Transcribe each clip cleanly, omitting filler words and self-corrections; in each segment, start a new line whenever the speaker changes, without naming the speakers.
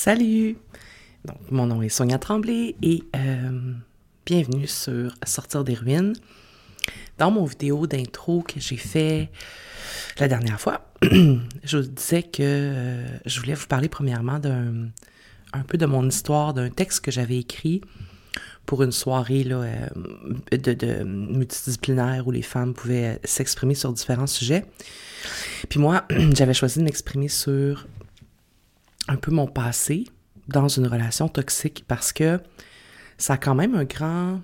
Salut! Donc, mon nom est Sonia Tremblay et bienvenue sur Sortir des ruines. Dans mon vidéo d'intro que j'ai fait la dernière fois, je vous disais que je voulais vous parler premièrement un peu de mon histoire, d'un texte que j'avais écrit pour une soirée là, de multidisciplinaire où les femmes pouvaient s'exprimer sur différents sujets. Puis moi, j'avais choisi de m'exprimer sur un peu mon passé dans une relation toxique parce que ça a quand même eu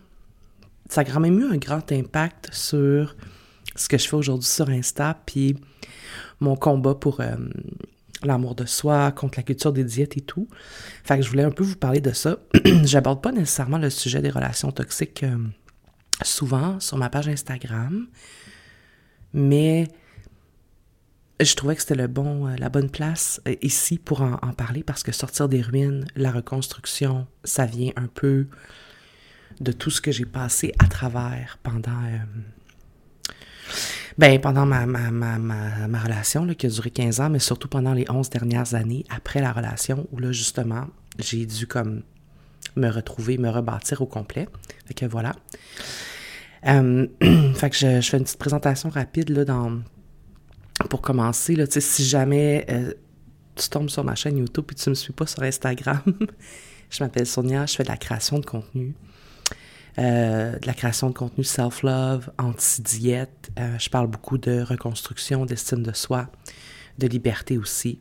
un grand impact sur ce que je fais aujourd'hui sur Insta, puis mon combat pour l'amour de soi, contre la culture des diètes et tout. Fait que je voulais un peu vous parler de ça. J'aborde pas nécessairement le sujet des relations toxiques souvent sur ma page Instagram, mais je trouvais que c'était la bonne place ici pour en parler parce que sortir des ruines, la reconstruction, ça vient un peu de tout ce que j'ai passé à travers pendant ma relation là, qui a duré 15 ans, mais surtout pendant les 11 dernières années après la relation où là, justement, j'ai dû comme me retrouver, me rebâtir au complet. Fait que voilà. Fait que je fais une petite présentation rapide là, pour commencer. Là, si jamais tu tombes sur ma chaîne YouTube et tu ne me suis pas sur Instagram, je m'appelle Sonia, je fais de la création de contenu. De la création de contenu self-love, anti-diète. Je parle beaucoup de reconstruction, d'estime de soi, de liberté aussi.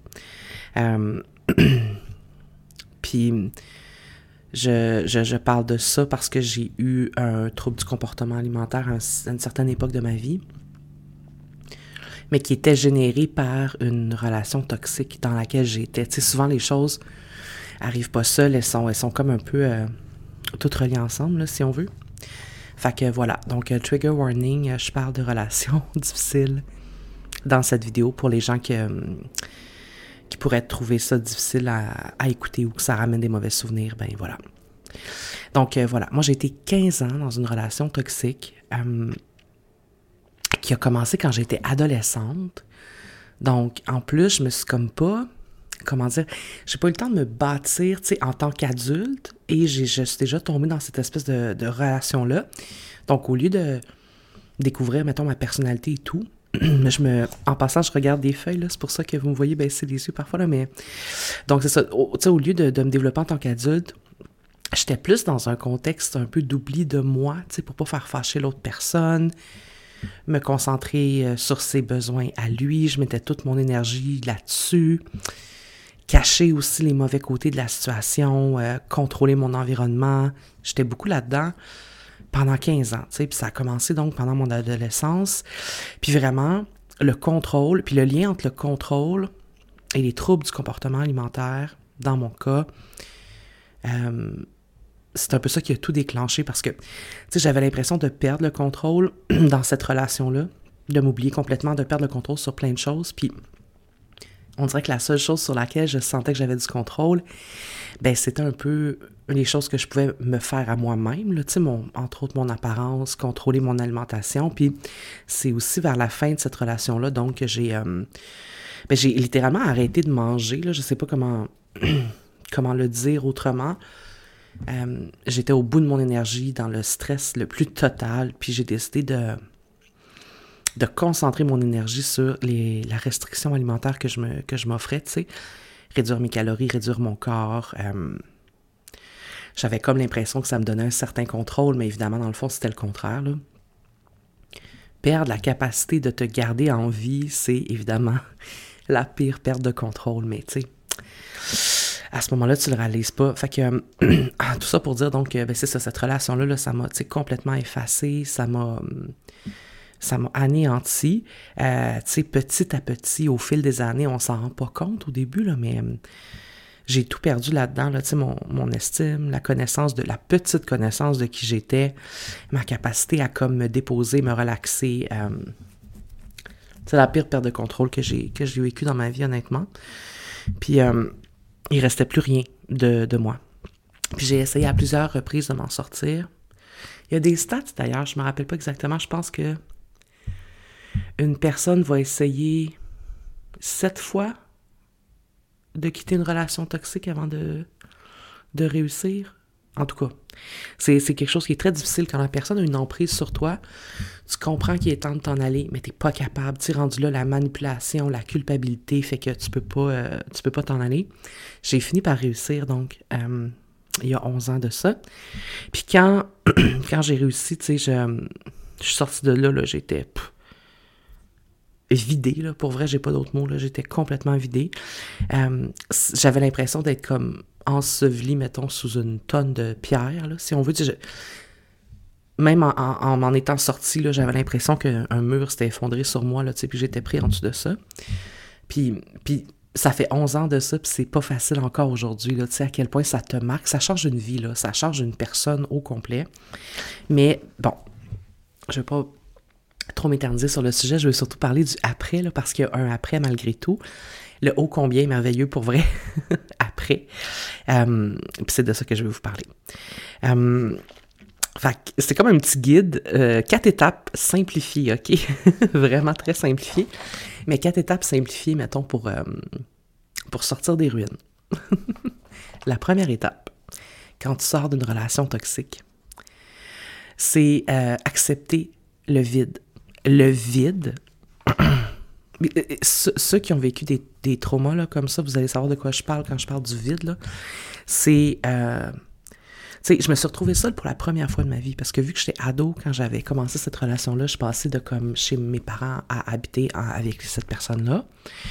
Puis, je parle de ça parce que j'ai eu un trouble du comportement alimentaire à une certaine époque de ma vie, mais qui était généré par une relation toxique dans laquelle j'étais. Tu sais, souvent, les choses arrivent pas seules, elles sont comme un peu toutes reliées ensemble, là, si on veut. Fait que voilà, donc trigger warning, je parle de relations difficiles dans cette vidéo pour les gens qui pourraient trouver ça difficile à écouter ou que ça ramène des mauvais souvenirs, ben voilà. Donc voilà, moi j'ai été 15 ans dans une relation toxique qui a commencé quand j'étais adolescente. Donc en plus, je me suis comme pas... Comment dire, j'ai pas eu le temps de me bâtir, tu sais, en tant qu'adulte, et je suis déjà tombée dans cette espèce de relation-là. Donc, au lieu de découvrir, mettons, ma personnalité et tout, en passant, je regarde des feuilles, là, c'est pour ça que vous me voyez baisser les yeux parfois, là, mais... Donc, c'est ça, tu sais, au lieu de me développer en tant qu'adulte, j'étais plus dans un contexte un peu d'oubli de moi, tu sais, pour pas faire fâcher l'autre personne, me concentrer sur ses besoins à lui, je mettais toute mon énergie là-dessus, cacher aussi les mauvais côtés de la situation, contrôler mon environnement. J'étais beaucoup là-dedans pendant 15 ans, tu sais, puis ça a commencé donc pendant mon adolescence. Puis vraiment, le contrôle, puis le lien entre le contrôle et les troubles du comportement alimentaire, dans mon cas, c'est un peu ça qui a tout déclenché parce que, tu sais, j'avais l'impression de perdre le contrôle dans cette relation-là, de m'oublier complètement, de perdre le contrôle sur plein de choses, puis on dirait que la seule chose sur laquelle je sentais que j'avais du contrôle, ben c'était un peu les choses que je pouvais me faire à moi-même, là, tu sais, entre autres mon apparence, contrôler mon alimentation, puis c'est aussi vers la fin de cette relation-là, donc, que j'ai littéralement arrêté de manger, là, je sais pas comment le dire autrement. J'étais au bout de mon énergie, dans le stress le plus total, puis j'ai décidé de concentrer mon énergie sur la restriction alimentaire que je m'offrais, tu sais, réduire mes calories, réduire mon corps. J'avais comme l'impression que ça me donnait un certain contrôle, mais évidemment, dans le fond, c'était le contraire, là. Perdre la capacité de te garder en vie, c'est évidemment la pire perte de contrôle, mais tu sais, à ce moment-là, tu le réalises pas. Fait que, tout ça pour dire, donc, c'est ça, cette relation-là, là, ça m'a, tu sais, complètement effacée, ça m'a anéanti. Tu sais, petit à petit, au fil des années, on s'en rend pas compte au début, là, mais j'ai tout perdu là-dedans, là, tu sais, mon estime, la petite connaissance de qui j'étais, ma capacité à comme me déposer, me relaxer. C'est la pire perte de contrôle que j'ai vécue dans ma vie, honnêtement. Puis, il restait plus rien de moi. Puis j'ai essayé à plusieurs reprises de m'en sortir. Il y a des stats, d'ailleurs, je me rappelle pas exactement, je pense que une personne va essayer 7 fois de quitter une relation toxique avant de réussir. En tout cas, c'est quelque chose qui est très difficile quand la personne a une emprise sur toi. Tu comprends qu'il est temps de t'en aller, mais t'es pas capable. Tu es rendu là, la manipulation, la culpabilité fait que tu peux pas t'en aller. J'ai fini par réussir, donc, il y a 11 ans de ça. Puis quand j'ai réussi, tu sais, je suis sortie de là, j'étais vidée, là. Pour vrai, j'ai pas d'autres mots, là. J'étais complètement vidée. J'avais l'impression d'être comme ensevelie, mettons, sous une tonne de pierres, là, si on veut. Même en m'en étant sortie, là, j'avais l'impression qu'un mur s'était effondré sur moi, là, tu sais, puis j'étais pris en dessous de ça. Puis ça fait 11 ans de ça, puis c'est pas facile encore aujourd'hui, là, tu sais, à quel point ça te marque. Ça change une vie, là, ça change une personne au complet. Mais bon, je vais pas trop m'éterniser sur le sujet, je veux surtout parler du après, là, parce qu'il y a un après malgré tout. Le ô combien merveilleux pour vrai après. Puis c'est de ça que je vais vous parler. Fait que c'est comme un petit guide, 4 étapes simplifiées, OK? Vraiment très simplifiées. Mais 4 étapes simplifiées, mettons, pour sortir des ruines. La première étape, quand tu sors d'une relation toxique, c'est accepter le vide. Le vide, ceux qui ont vécu des traumas là, comme ça, vous allez savoir de quoi je parle quand je parle du vide, là. C'est... tu sais, je me suis retrouvée seule pour la première fois de ma vie, parce que vu que j'étais ado, quand j'avais commencé cette relation-là, je passais de comme chez mes parents à habiter avec cette personne-là.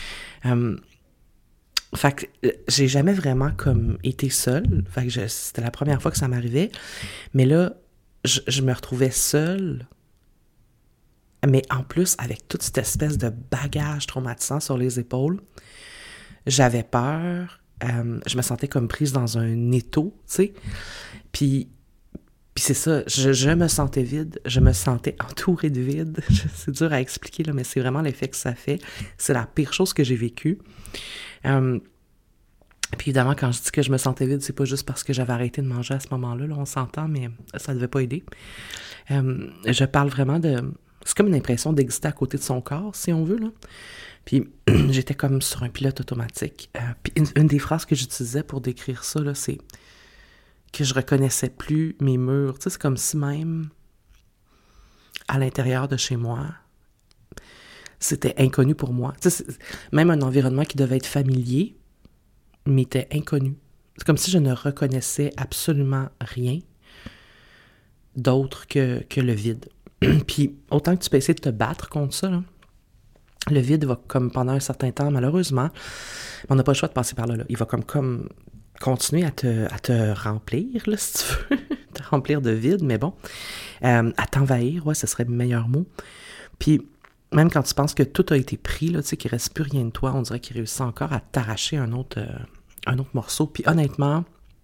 Fait que j'ai jamais vraiment comme été seule. Fait que c'était la première fois que ça m'arrivait. Mais là, je me retrouvais seule, mais en plus, avec toute cette espèce de bagage traumatisant sur les épaules, j'avais peur. Je me sentais comme prise dans un étau, tu sais. Puis c'est ça, je me sentais vide, je me sentais entourée de vide. C'est dur à expliquer, là, mais c'est vraiment l'effet que ça fait. C'est la pire chose que j'ai vécue. Puis évidemment, quand je dis que je me sentais vide, c'est pas juste parce que j'avais arrêté de manger à ce moment-là, là, on s'entend, mais ça devait pas aider. Je parle vraiment de... C'est comme une impression d'exister à côté de son corps, si on veut, là. Puis j'étais comme sur un pilote automatique. Puis une des phrases que j'utilisais pour décrire ça, là, c'est que je reconnaissais plus mes murs. Tu sais, c'est comme si même à l'intérieur de chez moi, c'était inconnu pour moi. Tu sais, même un environnement qui devait être familier m'était inconnu. C'est comme si je ne reconnaissais absolument rien d'autre que le vide. Puis autant que tu peux essayer de te battre contre ça, là, le vide va comme pendant un certain temps, malheureusement, on n'a pas le choix de passer par là. Il va comme continuer à te remplir, là, si tu veux, te remplir de vide, mais bon, à t'envahir, ouais, ce serait le meilleur mot. Puis même quand tu penses que tout a été pris, là, tu sais, qu'il ne reste plus rien de toi, on dirait qu'il réussit encore à t'arracher un autre morceau. Puis honnêtement,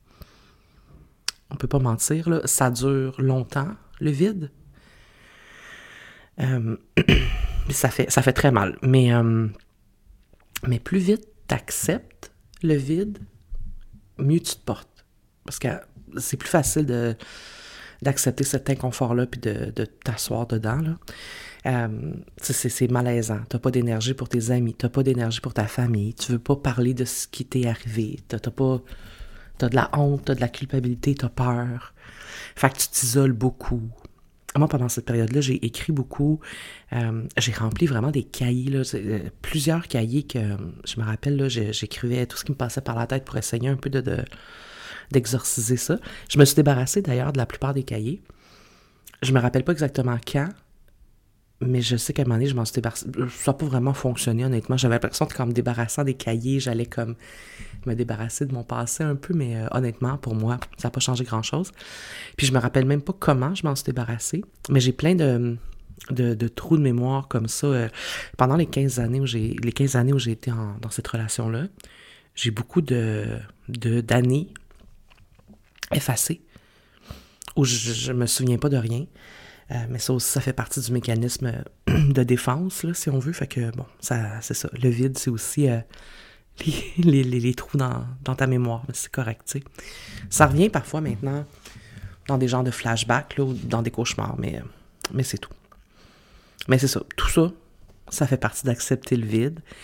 on peut pas mentir, là, ça dure longtemps, le vide. Ça fait très mal. Mais plus vite t'acceptes le vide, mieux tu te portes. Parce que c'est plus facile d'accepter cet inconfort-là puis de t'asseoir dedans, là. C'est malaisant. T'as pas d'énergie pour tes amis, t'as pas d'énergie pour ta famille, tu veux pas parler de ce qui t'est arrivé, t'as de la honte, t'as de la culpabilité, t'as peur. Fait que tu t'isoles beaucoup. Moi, pendant cette période-là, j'ai écrit beaucoup. J'ai rempli vraiment des cahiers, là, plusieurs cahiers que je me rappelle, là, j'écrivais tout ce qui me passait par la tête pour essayer un peu d'exorciser ça. Je me suis débarrassée d'ailleurs de la plupart des cahiers. Je me rappelle pas exactement quand, mais je sais qu'à un moment donné, je m'en suis débarrassée. Ça n'a pas vraiment fonctionné, honnêtement. J'avais l'impression qu'en me débarrassant des cahiers, j'allais comme me débarrasser de mon passé un peu, mais honnêtement, pour moi, ça n'a pas changé grand-chose. Puis je me rappelle même pas comment je m'en suis débarrassée, mais j'ai plein de trous de mémoire comme ça. Pendant les 15 années où j'ai été dans cette relation-là, j'ai beaucoup d'années effacées où je me souviens pas de rien. Mais ça aussi, ça fait partie du mécanisme de défense, là, si on veut. Fait que, bon, c'est ça. Le vide, c'est aussi les trous dans ta mémoire. Mais c'est correct, tu sais. Ça revient parfois maintenant dans des genres de flashbacks, là, ou dans des cauchemars, mais c'est tout. Mais c'est ça. Tout ça, ça fait partie d'accepter le vide.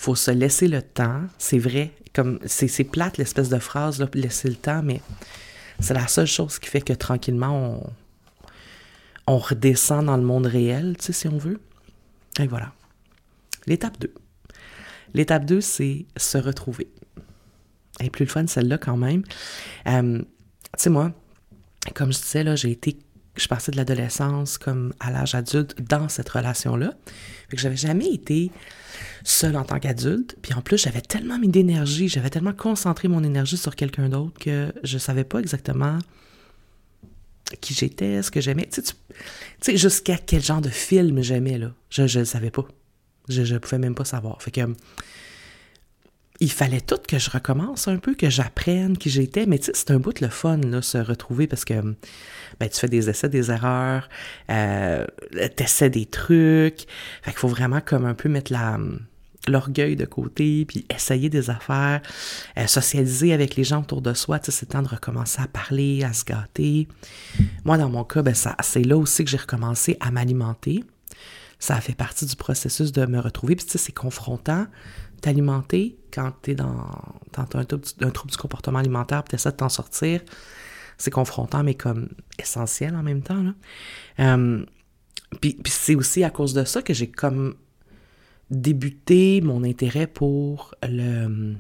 faut se laisser le temps. C'est vrai, comme c'est plate l'espèce de phrase, là, laisser le temps, mais c'est la seule chose qui fait que tranquillement, on redescend dans le monde réel, tu sais, si on veut. Et voilà. L'étape 2. L'étape 2, c'est se retrouver. Elle est plus le fun, celle-là, quand même. Tu sais, moi, comme je disais, là, je suis passée de l'adolescence comme à l'âge adulte dans cette relation-là. Fait que j'avais jamais été seule en tant qu'adulte. Puis en plus, j'avais tellement mis d'énergie, j'avais tellement concentré mon énergie sur quelqu'un d'autre que je savais pas exactement qui j'étais, ce que j'aimais. Tu sais, jusqu'à quel genre de film j'aimais, là. Je le savais pas. Je pouvais même pas savoir. Fait que il fallait tout que je recommence un peu, que j'apprenne qui j'étais. Mais tu sais, c'est un bout de le fun, là, se retrouver, parce que tu fais des essais, des erreurs, t'essaies des trucs. Fait qu'il faut vraiment comme un peu mettre l'orgueil de côté, puis essayer des affaires, socialiser avec les gens autour de soi. Tu sais, c'est le temps de recommencer à parler, à se gâter. Moi, dans mon cas, c'est là aussi que j'ai recommencé à m'alimenter. Ça a fait partie du processus de me retrouver. Puis tu sais, c'est confrontant, t'alimenter, quand t'es dans un trouble du comportement alimentaire, puis t'essaies de t'en sortir. C'est confrontant, mais comme essentiel en même temps, là. Puis c'est aussi à cause de ça que j'ai comme débuté mon intérêt pour la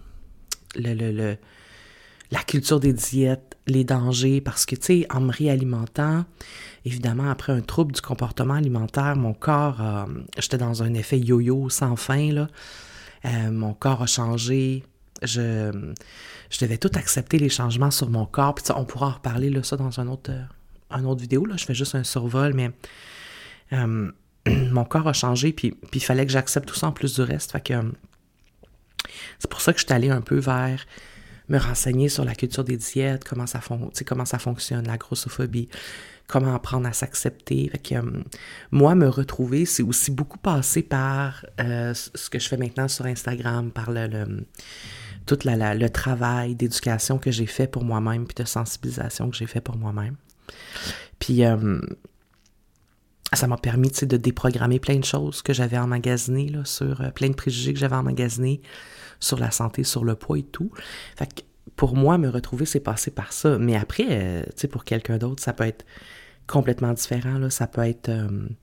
culture des diètes, les dangers, parce que, tu sais, en me réalimentant, évidemment, après un trouble du comportement alimentaire, mon corps, j'étais dans un effet yo-yo sans fin, là. Mon corps a changé. Je devais tout accepter les changements sur mon corps. Puis on pourra en reparler, là, ça, dans une autre vidéo, là. Je fais juste un survol, mais mon corps a changé, puis il fallait que j'accepte tout ça en plus du reste. Fait que c'est pour ça que je suis allée un peu vers me renseigner sur la culture des diètes, comment ça fonctionne, la grossophobie, comment apprendre à s'accepter. Fait que moi, me retrouver, c'est aussi beaucoup passé par ce que je fais maintenant sur Instagram, par tout le travail d'éducation que j'ai fait pour moi-même, puis de sensibilisation que j'ai fait pour moi-même. Puis ça m'a permis, tu sais, de déprogrammer plein de choses que j'avais emmagasinées, là, sur plein de préjugés que j'avais emmagasinés sur la santé, sur le poids et tout. Fait que pour moi, me retrouver, c'est passé par ça. Mais après, tu sais, pour quelqu'un d'autre, ça peut être complètement différent, là. Ça peut être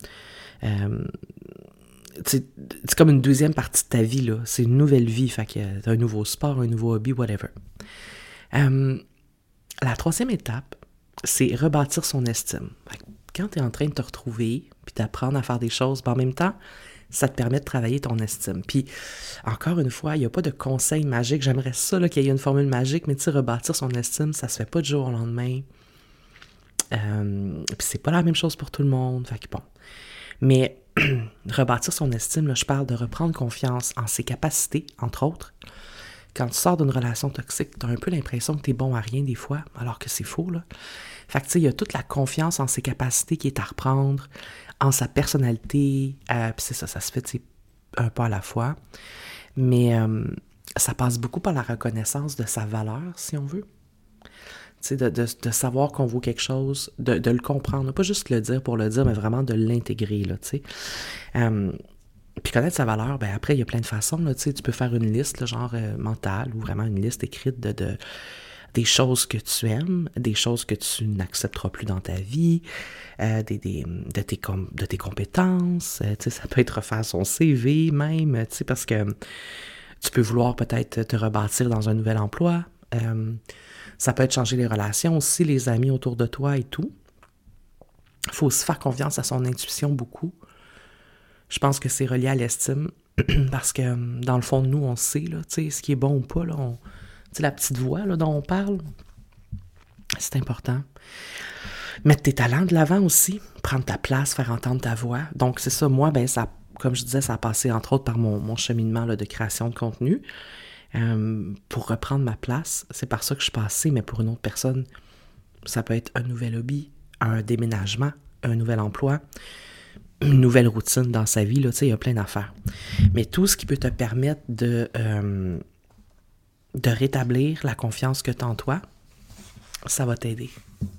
c'est comme une deuxième partie de ta vie, là. C'est une nouvelle vie, fait que t'as un nouveau sport, un nouveau hobby, whatever. La troisième étape, c'est rebâtir son estime. Fait que quand t'es en train de te retrouver, puis d'apprendre à faire des choses, en même temps, ça te permet de travailler ton estime. Puis, encore une fois, il n'y a pas de conseil magique. J'aimerais ça, là, qu'il y ait une formule magique, mais tu sais, rebâtir son estime, ça se fait pas du jour au lendemain. Puis c'est pas la même chose pour tout le monde. Fait que bon. Mais rebâtir son estime, là, je parle de reprendre confiance en ses capacités, entre autres. Quand tu sors d'une relation toxique, tu as un peu l'impression que tu es bon à rien des fois, alors que c'est faux, là. Fait que tu sais, il y a toute la confiance en ses capacités qui est à reprendre, en sa personnalité. Puis c'est ça se fait, tu sais, un pas à la fois. Mais ça passe beaucoup par la reconnaissance de sa valeur, si on veut. Tu sais, de savoir qu'on vaut quelque chose, de le comprendre. Pas juste le dire pour le dire, mais vraiment de l'intégrer, là, tu sais. Puis connaître sa valeur, ben après, il y a plein de façons, là, tu sais. Tu peux faire une liste, là, genre mentale, ou vraiment une liste écrite des choses que tu aimes, des choses que tu n'accepteras plus dans ta vie, de tes compétences. Tu sais, ça peut être refaire son CV même, tu sais, parce que tu peux vouloir peut-être te rebâtir dans un nouvel emploi. Ça peut être changer les relations aussi, les amis autour de toi et tout. Il faut aussi faire confiance à son intuition beaucoup. Je pense que c'est relié à l'estime, parce que dans le fond de nous, on sait, là, tu sais, ce qui est bon ou pas, là, tu sais, la petite voix là, dont on parle, c'est important. Mettre tes talents de l'avant aussi, prendre ta place, faire entendre ta voix. Donc, c'est ça, moi, ben ça, comme je disais, ça a passé entre autres par mon cheminement là, de création de contenu. Pour reprendre ma place, c'est par ça que je suis passée, mais pour une autre personne, ça peut être un nouvel hobby, un déménagement, un nouvel emploi, une nouvelle routine dans sa vie, là, tu sais, il y a plein d'affaires. Mais tout ce qui peut te permettre de rétablir la confiance que tu as en toi, ça va t'aider.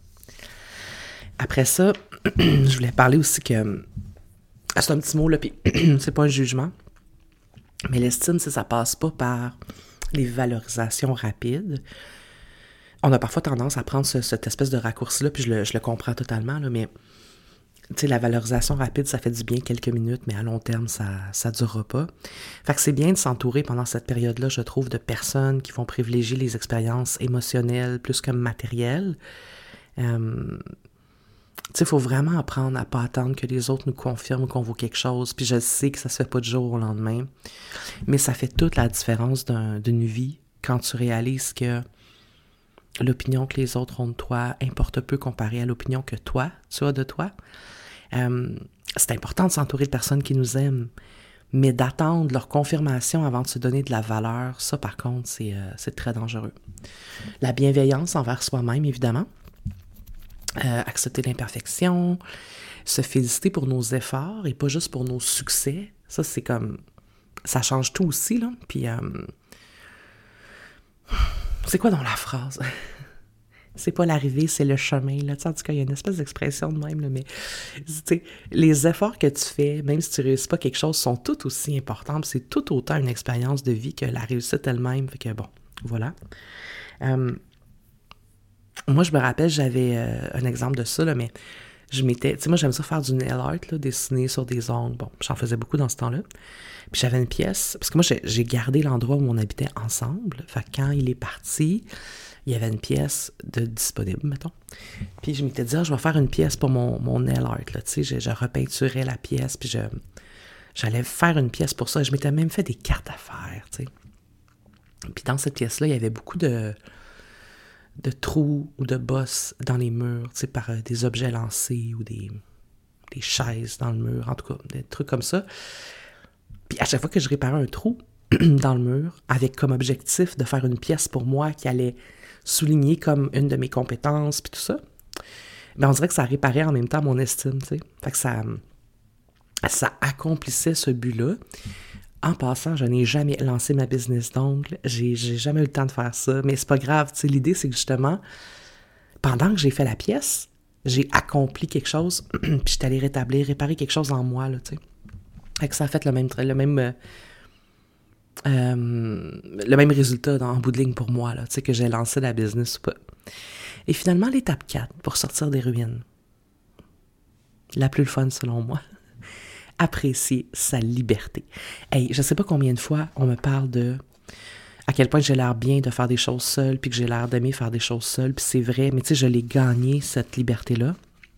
Après ça, je voulais parler aussi que... C'est un petit mot, là, puis c'est pas un jugement. Mais l'estime, ça passe pas par les valorisations rapides. On a parfois tendance à prendre cette espèce de raccourci-là, puis je le comprends totalement, là, mais tu sais, la valorisation rapide, ça fait du bien quelques minutes, mais à long terme, ça durera pas. Fait que c'est bien de s'entourer pendant cette période-là, je trouve, de personnes qui vont privilégier les expériences émotionnelles plus que matérielles. Tu sais, il faut vraiment apprendre à pas attendre que les autres nous confirment qu'on vaut quelque chose. Puis je sais que ça se fait pas du jour au lendemain, mais ça fait toute la différence d'une vie quand tu réalises que l'opinion que les autres ont de toi importe peu comparée à l'opinion que toi, tu as de toi. C'est important de s'entourer de personnes qui nous aiment, mais d'attendre leur confirmation avant de se donner de la valeur, ça par contre, c'est très dangereux. La bienveillance envers soi-même, évidemment. Accepter l'imperfection, se féliciter pour nos efforts et pas juste pour nos succès. Ça, c'est comme... Ça change tout aussi, là. Puis, c'est quoi dans la phrase? C'est pas l'arrivée, c'est le chemin, là. En tout cas, il y a une espèce d'expression de même, là, mais les efforts que tu fais, même si tu réussis pas quelque chose, sont tout aussi importants. C'est tout autant une expérience de vie que la réussite elle-même. Fait que bon, voilà. Moi, je me rappelle, j'avais un exemple de ça, là, mais je m'étais... Tu sais, moi, j'aime ça faire du nail art, là, dessiner sur des ongles. Bon, j'en faisais beaucoup dans ce temps-là. Puis j'avais une pièce, parce que moi, j'ai gardé l'endroit où on habitait ensemble. Fait que quand il est parti, il y avait une pièce de disponible, mettons. Puis je m'étais dit, je vais faire une pièce pour mon nail art, là, tu sais, je repeinturais la pièce, puis j'allais faire une pièce pour ça. Je m'étais même fait des cartes à faire, tu sais. Puis dans cette pièce-là, il y avait beaucoup de trous ou de bosses dans les murs, tu sais, par des objets lancés ou des chaises dans le mur, en tout cas, des trucs comme ça. Puis à chaque fois que je réparais un trou dans le mur, avec comme objectif de faire une pièce pour moi qui allait souligner comme une de mes compétences, puis tout ça, bien, on dirait que ça réparait en même temps mon estime, tu sais. Fait que ça accomplissait ce but-là. En passant, je n'ai jamais lancé ma business d'ongles. J'ai jamais eu le temps de faire ça. Mais c'est pas grave. Tu sais, l'idée, c'est que justement, pendant que j'ai fait la pièce, j'ai accompli quelque chose, puis je suis allée réparer quelque chose en moi, là, tu sais. Fait que ça a fait le même résultat en bout de ligne pour moi, là, tu sais, que j'ai lancé la business ou pas. Et finalement, l'étape 4, pour sortir des ruines. La plus le fun, selon moi. Apprécier sa liberté. Hey, je sais pas combien de fois on me parle de à quel point j'ai l'air bien de faire des choses seule, puis que j'ai l'air d'aimer faire des choses seule, puis c'est vrai, mais tu sais, je l'ai gagné, cette liberté-là.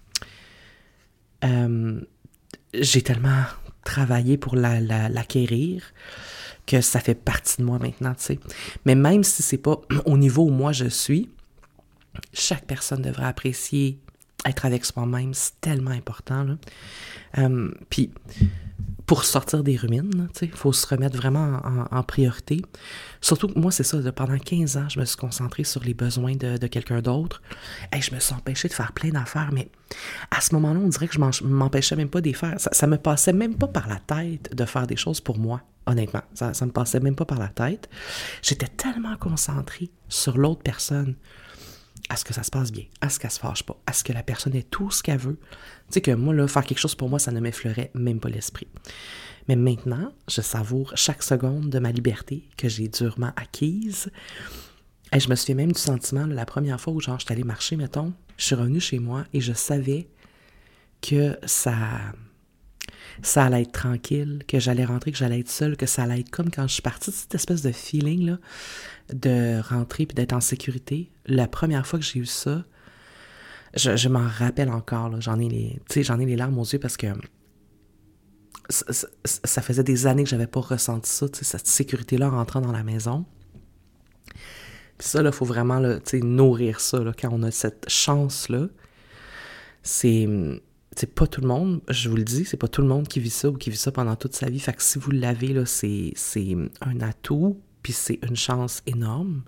J'ai tellement travaillé pour l'acquérir que ça fait partie de moi maintenant, tu sais. Mais même si c'est pas au niveau où moi je suis, chaque personne devrait apprécier être avec soi-même, c'est tellement important, là. Puis, pour sortir des ruines, il faut se remettre vraiment en priorité. Surtout que moi, c'est ça, pendant 15 ans, je me suis concentrée sur les besoins de quelqu'un d'autre. Et je me suis empêchée de faire plein d'affaires, mais à ce moment-là, on dirait que je m'empêchais même pas d'y faire. Ça me passait même pas par la tête de faire des choses pour moi, honnêtement. Ça me passait même pas par la tête. J'étais tellement concentrée sur l'autre personne, à ce que ça se passe bien, à ce qu'elle se fâche pas, à ce que la personne ait tout ce qu'elle veut. Tu sais que moi, là, faire quelque chose pour moi, ça ne m'effleurait même pas l'esprit. Mais maintenant, je savoure chaque seconde de ma liberté que j'ai durement acquise. Et je me souviens même du sentiment, là, la première fois où genre, j'étais allée marcher, mettons, je suis revenue chez moi et je savais que ça allait être tranquille, que j'allais rentrer, que j'allais être seule, que ça allait être comme quand je suis partie, cette espèce de feeling, là, de rentrer puis d'être en sécurité. La première fois que j'ai eu ça, je m'en rappelle encore, là, j'en ai les larmes aux yeux parce que ça faisait des années que j'avais pas ressenti ça, cette sécurité-là en rentrant dans la maison. Puis ça, il faut vraiment là, nourrir ça, là, quand on a cette chance-là. C'est pas tout le monde, je vous le dis, c'est pas tout le monde qui vit ça ou qui vit ça pendant toute sa vie. Fait que si vous l'avez, là, c'est un atout, puis c'est une chance énorme.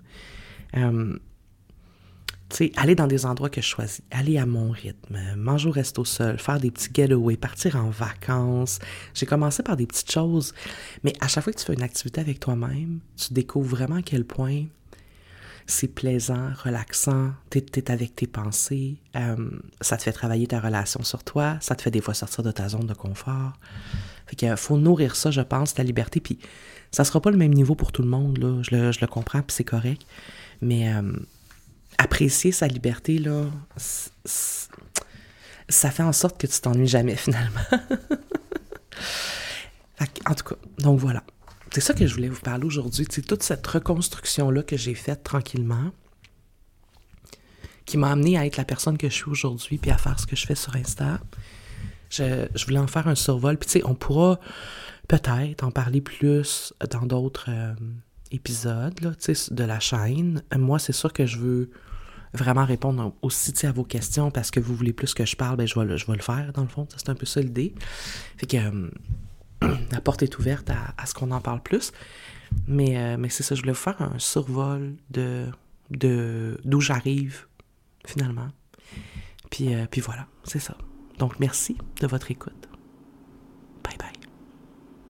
Aller dans des endroits que je choisis, aller à mon rythme, manger au resto seul, faire des petits getaways, partir en vacances. J'ai commencé par des petites choses, mais à chaque fois que tu fais une activité avec toi-même, tu découvres vraiment à quel point c'est plaisant, relaxant, t'es avec tes pensées, ça te fait travailler ta relation sur toi, ça te fait des fois sortir de ta zone de confort. Fait qu'il faut nourrir ça, je pense, la liberté. Puis ça sera pas le même niveau pour tout le monde, là. Je le comprends, puis c'est correct. Mais apprécier sa liberté, là, ça fait en sorte que tu t'ennuies jamais, finalement. En tout cas, donc voilà. C'est ça que je voulais vous parler aujourd'hui. C'est toute cette reconstruction-là que j'ai faite tranquillement, qui m'a amenée à être la personne que je suis aujourd'hui, puis à faire ce que je fais sur Insta. Je voulais en faire un survol. Puis tu sais, on pourra peut-être en parler plus dans d'autres épisodes là, de la chaîne. Moi, c'est sûr que je veux vraiment répondre aussi à vos questions parce que vous voulez plus que je parle, ben je vais le faire dans le fond. C'est un peu ça l'idée. Fait que la porte est ouverte à ce qu'on en parle plus. Mais c'est ça, je voulais vous faire un survol d'où j'arrive finalement. Puis voilà, c'est ça. Donc merci de votre écoute.